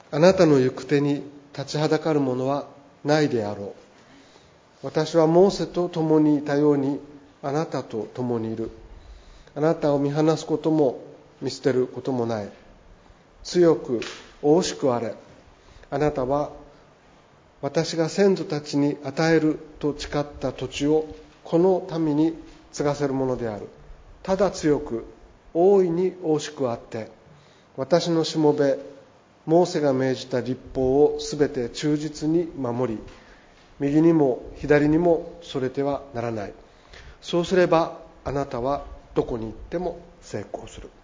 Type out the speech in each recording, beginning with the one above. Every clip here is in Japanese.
あなたの行く手に立ちはだかるものはないであろう。私はモーセと共にいたようにあなたと共にいる。あなたを見放すことも見捨てることもない。強く大しくあれ。あなたは私が先祖たちに与えると誓った土地をこの民に継がせるものである。ただ強く大いに大しくあって、私のしもべモーセが命じた律法をすべて忠実に守り、右にも左にもそれてはならない。そうすればあなたはどこに行っても成功する。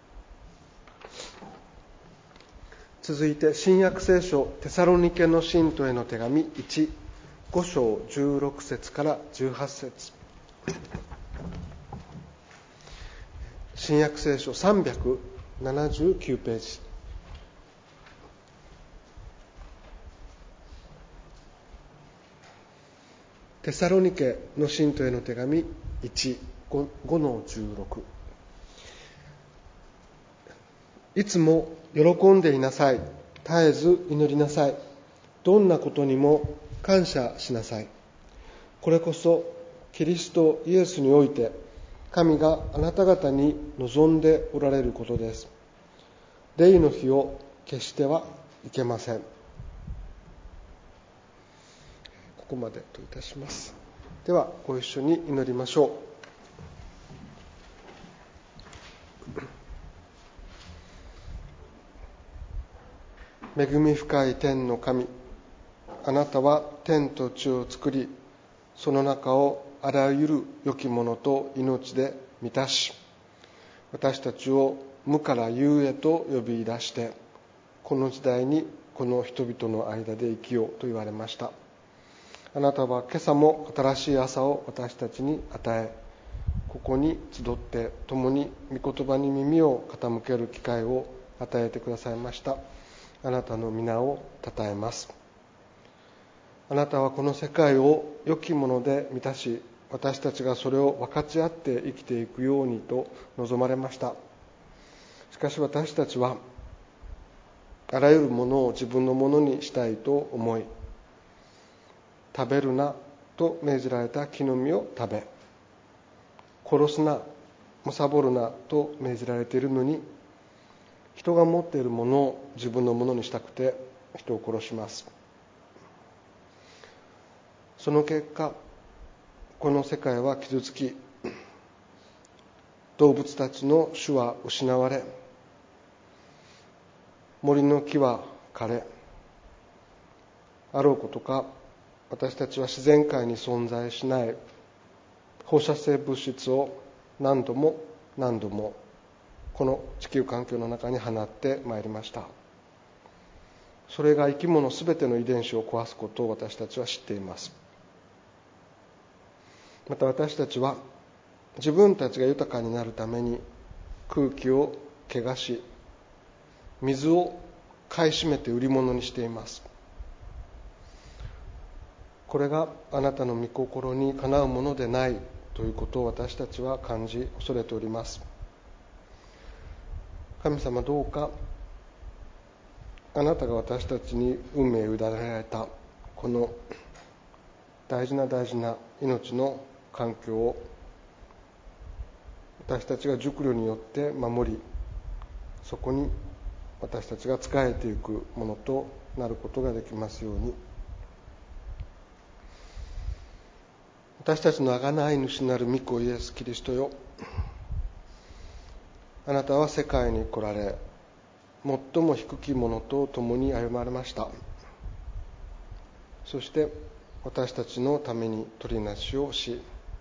続いて新約聖書テサロニケの信徒への手紙1、5章16節から18節。新約聖書379ページ。テサロニケの信徒への手紙1、5の16。いつも喜んでいなさい。絶えず祈りなさい。どんなことにも感謝しなさい。これこそキリストイエスにおいて神があなた方に望んでおられることです。霊の火を消してはいけません。ここまでといたします。ではご一緒に祈りましょう。恵み深い天の神、あなたは天と地を作り、その中をあらゆる良きものと命で満たし、私たちを無から有へと呼び出して、この時代にこの人々の間で生きようと言われました。あなたは今朝も新しい朝を私たちに与え、ここに集って共に御言葉に耳を傾ける機会を与えてくださいました。あなたの皆をたたえます。あなたはこの世界を良きもので満たし、私たちがそれを分かち合って生きていくようにと望まれました。しかし私たちはあらゆるものを自分のものにしたいと思い、食べるなと命じられた木の実を食べ、殺すな、貪るなと命じられているのに、人が持っているものを自分のものにしたくて人を殺します。その結果、この世界は傷つき、動物たちの種は失われ、森の木は枯れ、あろうことか私たちは自然界に存在しない放射性物質を何度も何度もこの地球環境の中に放ってまいりました。それが生き物すべての遺伝子を壊すことを私たちは知っています。また私たちは自分たちが豊かになるために空気を汚し、水を買い占めて売り物にしています。これがあなたの御心にかなうものでないということを私たちは感じ恐れております。神様、どうかあなたが私たちに運命を委ねられたこの大事な命の環境を私たちが熟慮によって守り、そこに私たちが仕えていくものとなることができますように。私たちの贖い主なる御子イエス・キリストよ、あなたは世界に来られ、最も低き者と共に歩まれました。そして私たちのために取りなしをし、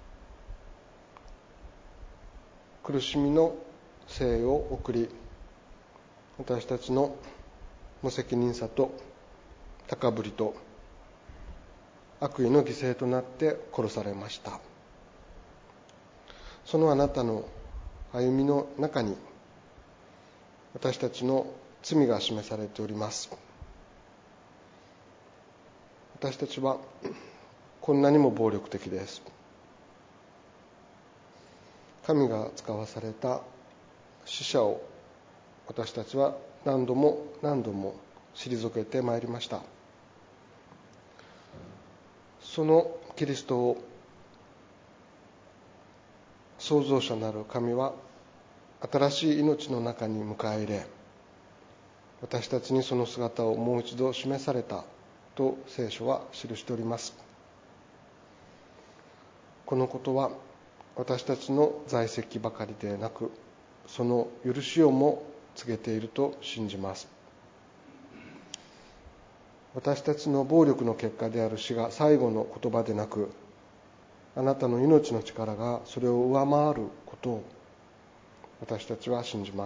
苦しみの生を送り、私たちの無責任さと高ぶりと悪意の犠牲となって殺されました。そのあなたの歩みの中に私たちの罪が示されております。私たちはこんなにも暴力的です。神が使わされた死者を私たちは何度も何度も退けてまいりました。そのキリストを創造者なる神は新しい命の中に迎え入れ、私たちにその姿をもう一度示されたと聖書は記しております。このことは私たちの在籍ばかりでなく、その許しをも告げていると信じます。私たちの暴力の結果である死が最後の言葉でなく、あなたの命の力がそれを上回ることを私たちは信じます。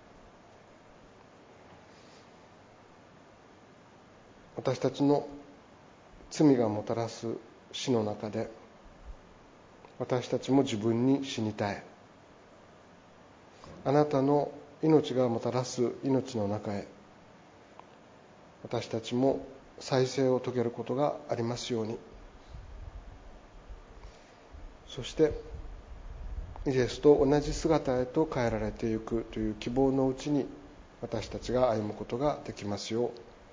私たちの罪がもたらす死の中で、私たちも自分に死にたい。あなたの命がもたらす命の中へ、私たちも再生を遂げることがありますように。そしてイエスと同じ姿へと変えられていくという希望のうちに、私たちが歩むことができますよう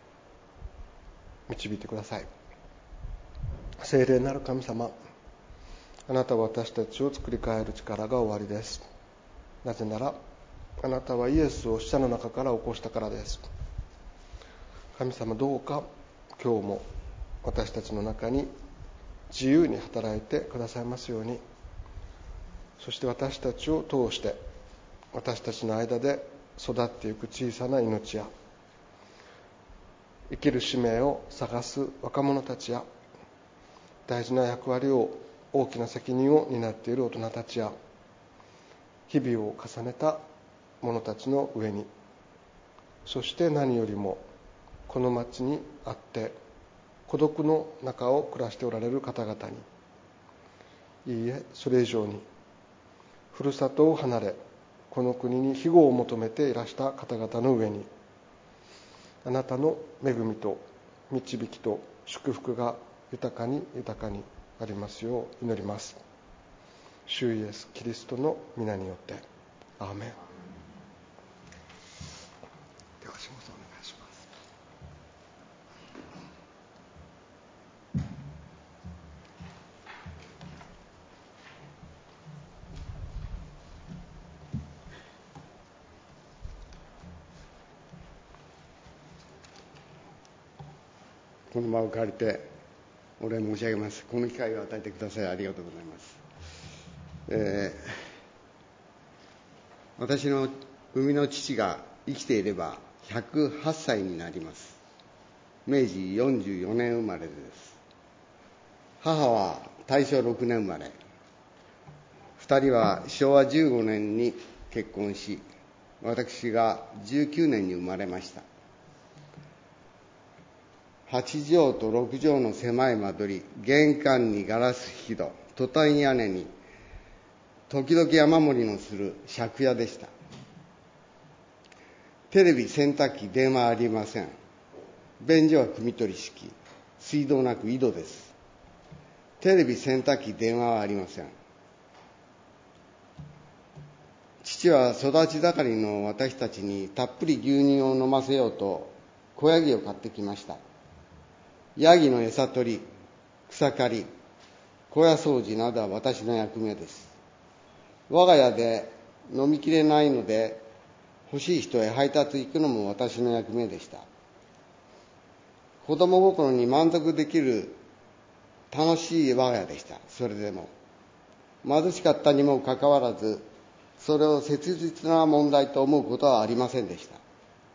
導いてください。聖霊なる神様、あなたは私たちを作り変える力がおありです。なぜならあなたはイエスを死者の中から起こしたからです。神様、どうか今日も私たちの中に自由に働いてくださいますように。そして私たちを通して私たちの間で育っていく小さな命や、生きる使命を探す若者たちや、大事な役割を、大きな責任を担っている大人たちや、日々を重ねた者たちの上に、そして何よりもこの町にあって孤独の中を暮らしておられる方々に、いいえ、それ以上にふるさとを離れこの国に庇護を求めていらした方々の上に、あなたの恵みと導きと祝福が豊かに豊かにありますよう祈ります。主イエスキリストの皆によってアーメン。では、仕事お願いします。 この場を借りてお礼申し上げます。この機会を与えてくださいありがとうございます。私の生みの父が生きていれば108歳になります。明治44年生まれです。母は大正6年生まれ。2人は昭和15年に結婚し、私が19年に生まれました。8畳と6畳の狭い間取り、玄関にガラス引き戸、トタン屋根に時々雨漏りのする借家でした。テレビ、洗濯機、電話ありません。便所は汲み取り式、水道なく井戸です。テレビ、洗濯機、電話はありません。父は育ち盛りの私たちにたっぷり牛乳を飲ませようと子ヤギを買ってきました。ヤギの餌取り、草刈り、小屋掃除などは私の役目です。我が家で飲みきれないので欲しい人へ配達行くのも私の役目でした。子供心に満足できる楽しい我が家でした。それでも貧しかったにもかかわらず、それを切実な問題と思うことはありませんでした。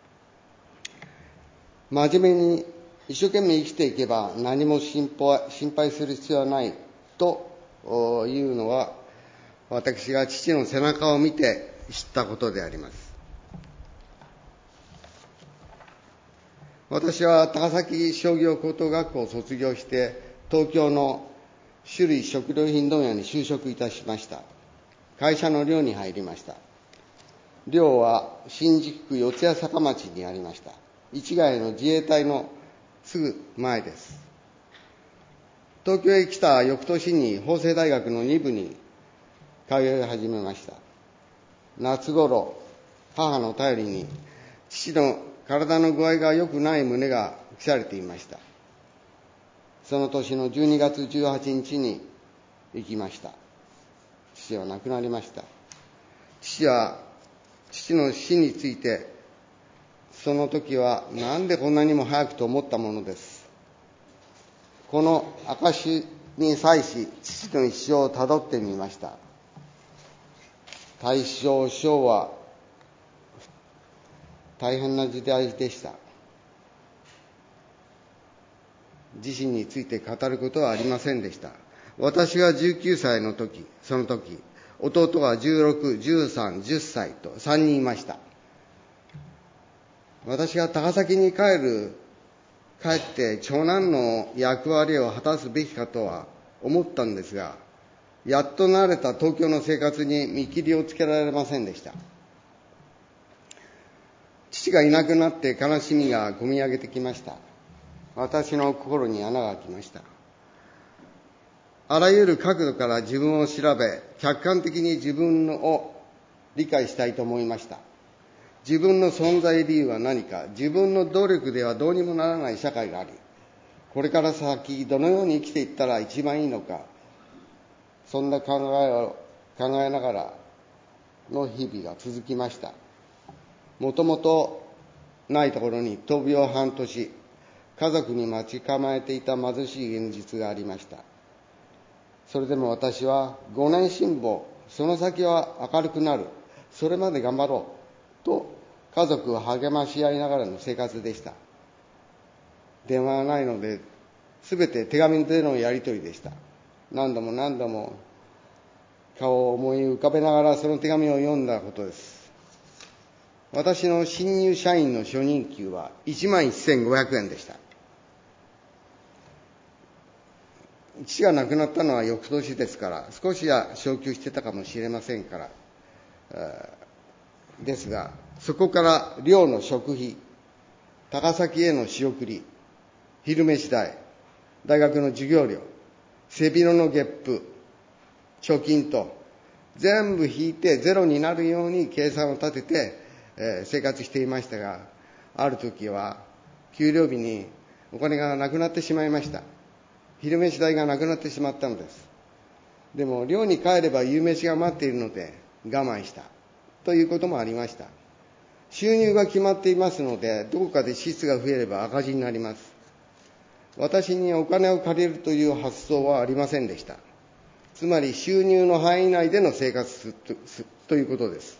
真面目に一生懸命生きていけば何も心配する必要はないというのは、私が父の背中を見て知ったことであります。私は高崎商業高等学校を卒業して東京の種類食料品問屋に就職いたしました。会社の寮に入りました。寮は新宿区四谷坂町にありました。市ヶ谷の自衛隊のすぐ前です。東京へ来た翌年に法政大学の2部に通い始めました。夏頃、母の頼りに父の体の具合が良くない旨が記されていました。その年の12月18日に行きました。父は亡くなりました。父の死について、その時はなんでこんなにも早くと思ったものです。この証に際し、父の一生をたどってみました。大正昭和、大変な時代でした。自身について語ることはありませんでした。私が19歳の時、その時、弟が16、13、10歳と3人いました。私が高崎に帰って長男の役割を果たすべきかとは思ったんですが、やっと慣れた東京の生活に見切りをつけられませんでした。父がいなくなって悲しみがこみ上げてきました。私の心に穴が開きました。あらゆる角度から自分を調べ、客観的に自分を理解したいと思いました。自分の存在理由は何か、自分の努力ではどうにもならない社会があり、これから先どのように生きていったら一番いいのか、そんな考えを考えながらの日々が続きました。もともとないところに闘病半年、家族に待ち構えていた貧しい現実がありました。それでも私は5年辛抱、その先は明るくなる、それまで頑張ろうと家族を励まし合いながらの生活でした。電話がないので全て手紙でのやり取りでした。何度も顔を思い浮かべながらその手紙を読んだことです。私の新入社員の初任給は11,500円でした。父が亡くなったのは翌年ですから、少しは昇給してたかもしれませんから、ですが、そこから寮の食費、高崎への仕送り、昼飯代、大学の授業料、背広の月賦、貯金と、全部引いてゼロになるように計算を立てて、生活していましたが、ある時は給料日にお金がなくなってしまいました。昼飯代がなくなってしまったのです。でも寮に帰れば夕飯が待っているので我慢したということもありました。収入が決まっていますので、どこかで支出が増えれば赤字になります。私にお金を借りるという発想はありませんでした。つまり収入の範囲内での生活ということです。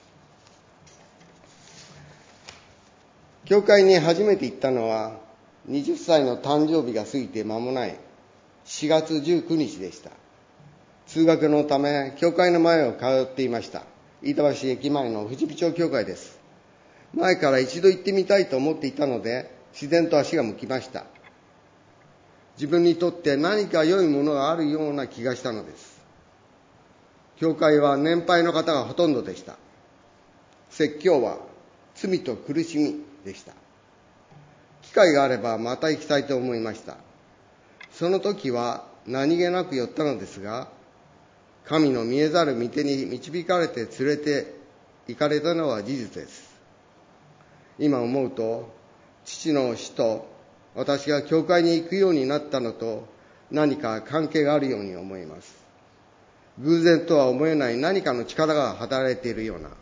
教会に初めて行ったのは20歳の誕生日が過ぎて間もない4月19日でした。通学のため教会の前を通っていました。飯田橋駅前の富士見町教会です。前から一度行ってみたいと思っていたので、自然と足が向きました。自分にとって何か良いものがあるような気がしたのです。教会は年配の方がほとんどでした。説教は罪と苦しみでした。機会があればまた行きたいと思いました。その時は何気なく寄ったのですが、神の見えざる御手に導かれて連れて行かれたのは事実です。今思うと、父の死と私が教会に行くようになったのと何か関係があるように思います。偶然とは思えない何かの力が働いているような。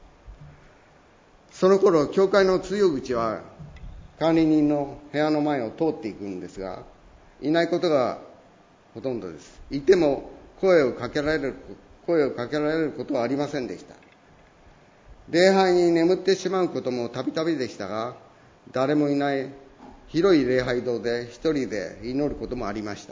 その頃、教会の通用口は管理人の部屋の前を通っていくんですが、いないことがほとんどです。いても声をかけられることはありませんでした。礼拝に眠ってしまうこともたびたびでしたが、誰もいない広い礼拝堂で一人で祈ることもありました。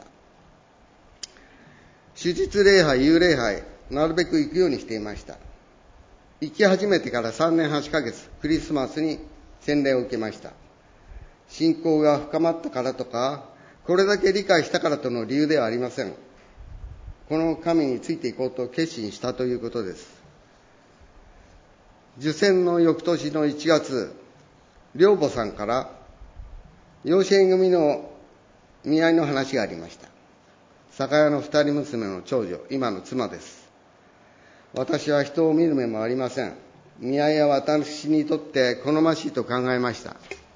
主日礼拝、夕礼拝、なるべく行くようにしていました。行き始めてから3年8ヶ月、クリスマスに洗礼を受けました。信仰が深まったからとか、これだけ理解したからとの理由ではありません。この神についていこうと決心したということです。受洗の翌年の1月、寮母さんから養子縁組の見合いの話がありました。酒屋の2人娘の長女、今の妻です。私は人を見る目もありません。 見合いは私にとって好ましいと考えました。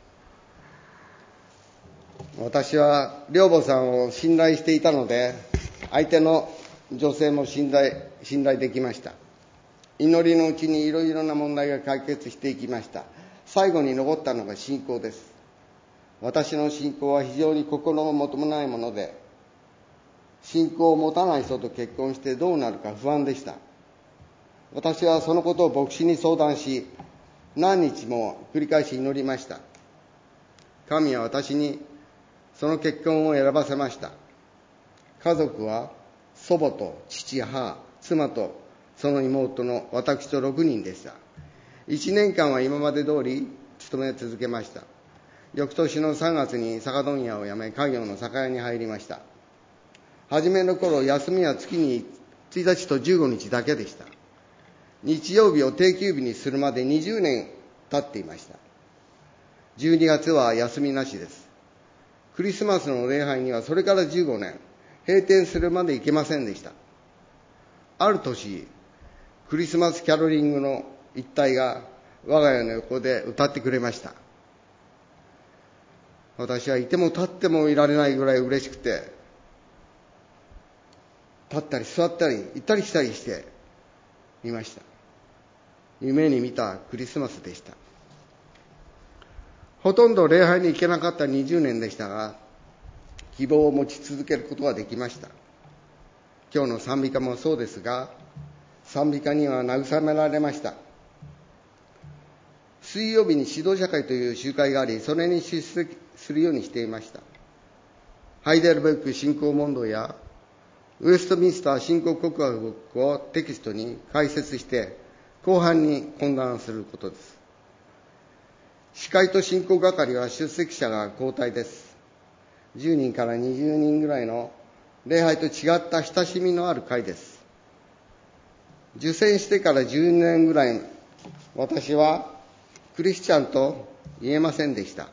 私は寮母さんを信頼していたので、相手の女性も信頼できました。祈りのうちにいろいろな問題が解決していきました。最後に残ったのが信仰です。私の信仰は非常に心もともないもので、信仰を持たない人と結婚してどうなるか不安でした。私はそのことを牧師に相談し、何日も繰り返し祈りました。神は私にその結婚を選ばせました。家族は祖母と父、母、妻とその妹の私と6人でした。1年間は今まで通り勤め続けました。翌年の3月に酒問屋を辞め、家業の酒屋に入りました。初めの頃、休みは月に1日と15日だけでした。日曜日を定休日にするまで20年経っていました。12月は休みなしです。クリスマスの礼拝にはそれから15年、閉店するまで行けませんでした。ある年、クリスマスキャロリングの一隊が我が家の横で歌ってくれました。私はいても立ってもいられないぐらい嬉しくて、立ったり座ったり行ったり来たりしていました。夢に見たクリスマスでした。ほとんど礼拝に行けなかった20年でしたが、希望を持ち続けることができました。今日の賛美歌もそうですが、賛美歌には慰められました。水曜日に指導者会という集会があり、それに出席するようにしていました。ハイデルベルク信仰問答やウェストミンスター信仰告白をテキストに解説して後半に懇談することです。司会と信仰係は出席者が交代です。10人から20人ぐらいの礼拝と違った親しみのある会です。受洗してから10年ぐらい、私はクリスチャンと言えませんでした。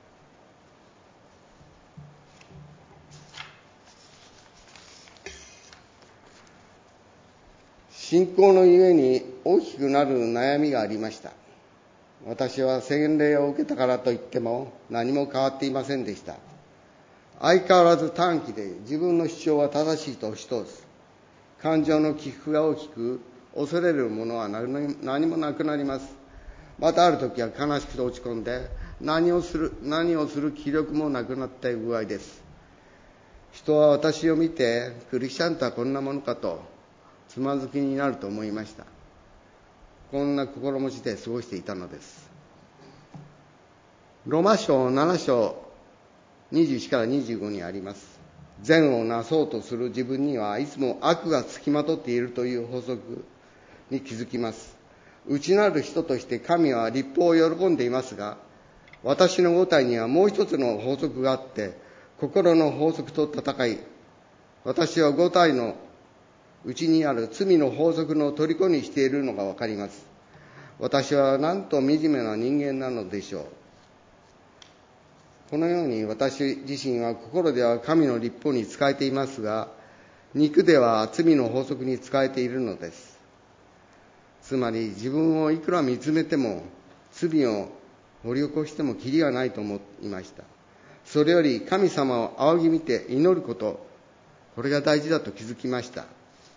信仰のゆえに大きくなる悩みがありました。私は洗礼を受けたからといっても何も変わっていませんでした。相変わらず短気で自分の主張は正しいと押し通す。感情の起伏が大きく、恐れるものは何もなくなります。またある時は悲しくて落ち込んで、何をする気力もなくなった具合です。人は私を見て、クリスチャンとはこんなものかとつまずきになると思いました。こんな心持ちで過ごしていたのです。ロマ書7章21から25にあります。善をなそうとする自分にはいつも悪がつきまとっているという法則に気づきます。内なる人として神は律法を喜んでいますが、私の五体にはもう一つの法則があって、心の法則と戦い、私は五体のうちにある罪の法則の虜にしているのがわかります。私はなんと惨めな人間なのでしょう。このように私自身は心では神の律法に仕えていますが、肉では罪の法則に仕えているのです。つまり自分をいくら見つめても、罪を掘り起こしてもきりがないと思いました。それより神様を仰ぎ見て祈ること、これが大事だと気づきました。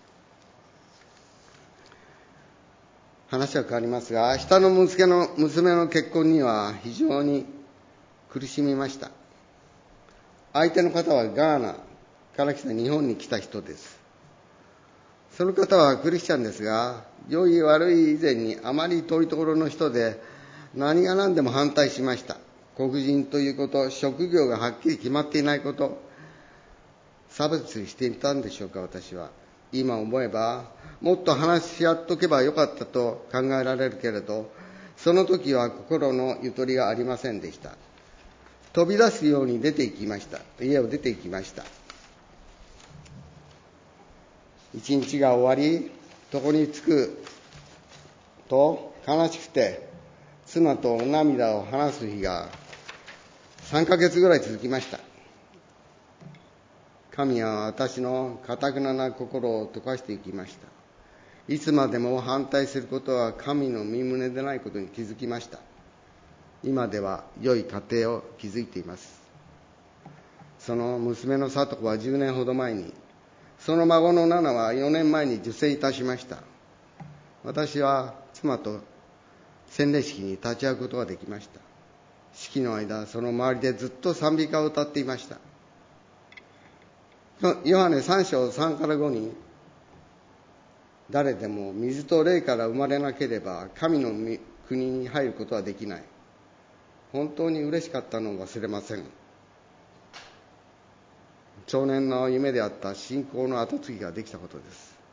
話は変わりますが、下の娘の結婚には非常に苦しみました。相手の方はガーナから来た日本に来た人です。その方はクリスチャンですが、良い悪い以前にあまり遠いところの人で、何が何でも反対しました。黒人ということ、職業がはっきり決まっていないこと、差別していたんでしょうか。私は今思えばもっと話し合っとけばよかったと考えられるけれど、その時は心のゆとりがありませんでした。飛び出すように家を出て行きました。一日が終わり、床に着くと悲しくて妻と涙を話す日が3ヶ月ぐらい続きました。神は私の堅くなな心を溶かしていきました。 いつまでも反対することは神の御胸でないことに気づきました。今では良い家庭を築いています。その娘の聡子は10年ほど前に、その孫のナナは4年前に受洗いたしました。私は妻と洗礼式に立ち会うことができました。式の間、その周りでずっと賛美歌を歌っていました。ヨハネ3章3から5に、誰でも水と霊から生まれなければ神の国に入ることはできない。本当に嬉しかったのを忘れません。少年の夢であった信仰の後継ぎができたことです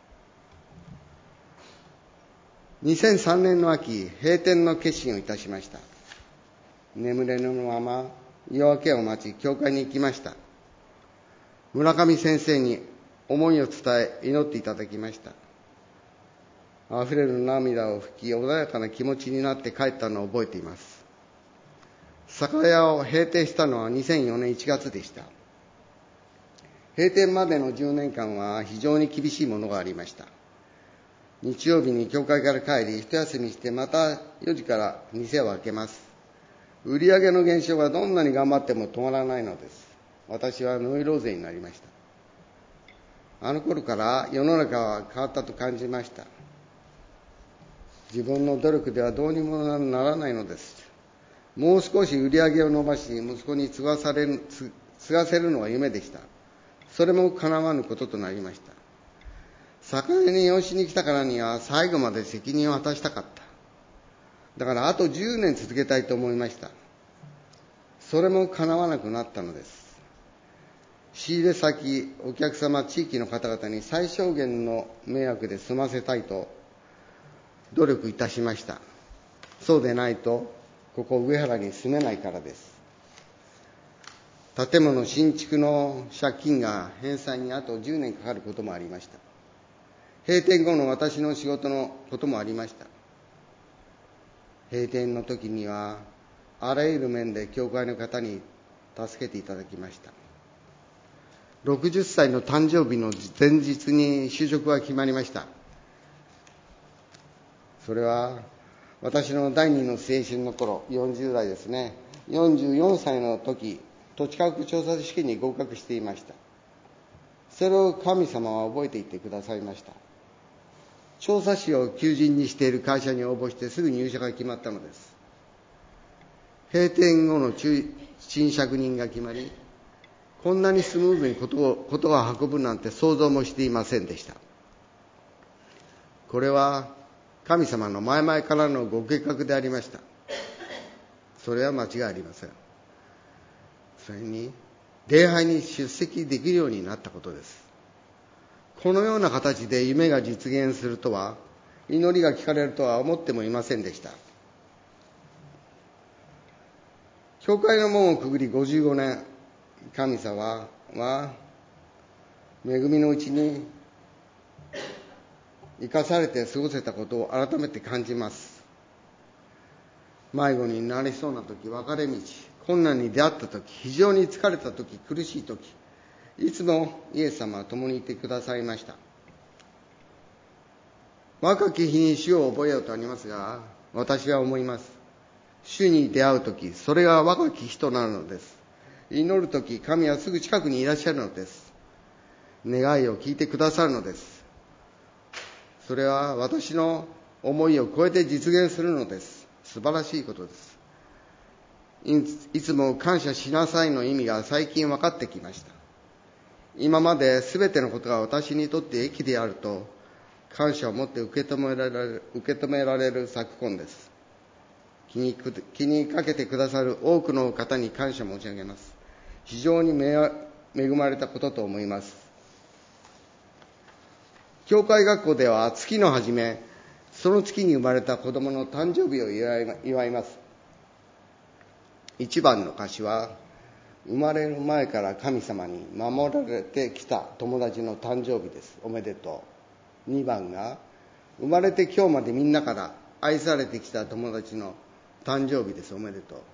。2003年の秋、閉店の決心をいたしました。眠れぬまま夜明けを待ち、教会に行きました。村上先生に思いを伝え、祈っていただきました。溢れる涙を拭き、穏やかな気持ちになって帰ったのを覚えています。酒屋を閉店したのは2004年1月でした。閉店までの10年間は非常に厳しいものがありました。日曜日に教会から帰り、一休みしてまた4時から店を開けます。売上の減少がどんなに頑張っても止まらないのです。私はノイローゼになりました。あの頃から世の中は変わったと感じました。自分の努力ではどうにもならないのです。もう少し売り上げを伸ばし、息子に継がせるのは夢でした。それも叶わぬこととなりました。酒屋に養子に来たからには最後まで責任を果たしたかった。だからあと10年続けたいと思いました。それも叶わなくなったのです。仕入れ先、お客様、地域の方々に最小限の迷惑で済ませたいと努力いたしました。そうでないと、ここ上原に住めないからです。建物新築の借金が返済にあと10年かかることもありました。閉店後の私の仕事のこともありました。閉店の時には、あらゆる面で教会の方に助けていただきました。60歳の誕生日の前日に就職が決まりました。それは私の第二の青春の頃、40代ですね。44歳の時、土地価格調査試験に合格していました。それを神様は覚えていてくださいました。調査士を求人にしている会社に応募してすぐ入社が決まったのです。閉店後の賃借人が決まり、こんなにスムーズにことが運ぶなんて想像もしていませんでした。これは神様の前々からのご計画でありました。それは間違いありません。それに礼拝に出席できるようになったことです。このような形で夢が実現するとは、祈りが聞かれるとは思ってもいませんでした。教会の門をくぐり55年、神様は恵みのうちに生かされて過ごせたことを改めて感じます。迷子になりそうな時、分かれ道、困難に出会った時、非常に疲れた時、苦しい時、いつもイエス様は共にいてくださいました。若き日に主を覚えようとありますが、私は思います。主に出会う時、それが若き日となるのです。祈る時、神はすぐ近くにいらっしゃるのです。願いを聞いてくださるのです。それは私の思いを超えて実現するのです。素晴らしいことです。いつも感謝しなさいの意味が最近分かってきました。今まで全てのことが私にとって益であると感謝を持って受け止められる昨今です。気にかけてくださる多くの方に感謝申し上げます。非常に恵まれたことと思います。教会学校では月の初め、その月に生まれた子供の誕生日を祝います。一番の歌詞は、生まれる前から神様に守られてきた友達の誕生日です。おめでとう。2番が、生まれて今日までみんなから愛されてきた友達の誕生日です。おめでとう。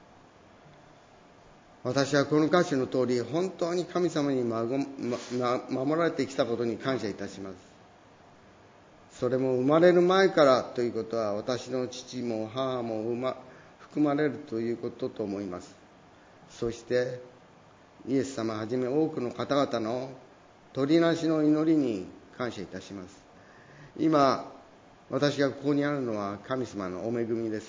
私はこの歌詞の通り、本当に神様に守られてきたことに感謝いたします。 それも生まれる前からということは、私の父も母も含まれるということと思います。そしてイエス様はじめ多くの方々の取りなしの祈りに感謝いたします。今私がここにあるのは神様のお恵みです。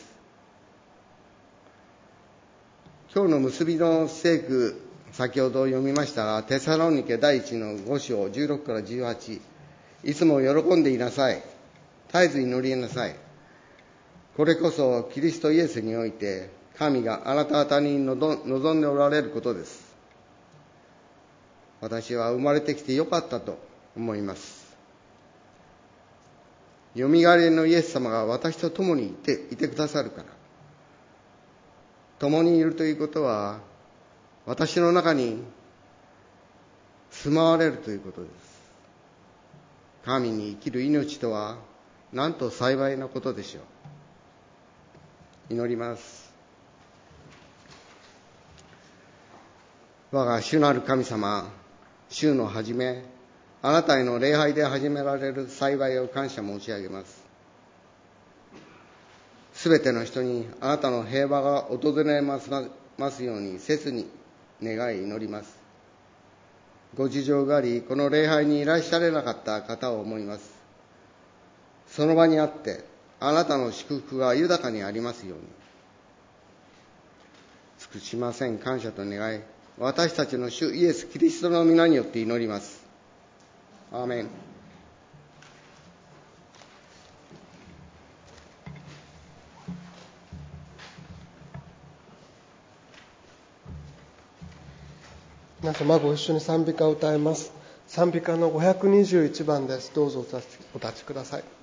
今日の結びの聖句、先ほど読みましたが、テサロニケ第1の5章16から18、いつも喜んでいなさい、絶えず祈りなさい。これこそキリストイエスにおいて神があなた方に望んでおられることです。私は生まれてきてよかったと思います。よみがえりのイエス様が私と共にいてくださるから。共にいるということは、私の中に住まわれるということです。神に生きる命とはなんと幸いなことでしょう。祈ります。我が主なる神様、週の初め、あなたへの礼拝で始められる幸いを感謝申し上げます。すべての人にあなたの平和が訪れますように切に願い祈ります。ご事情があり、この礼拝にいらっしゃれなかった方を思います。その場にあってあなたの祝福が豊かにありますように。尽くしません感謝と願い、私たちの主イエス・キリストの皆によって祈ります。アーメン。 皆様ご一緒に賛美歌を歌います。賛美歌の521番です。どうぞお立ちください。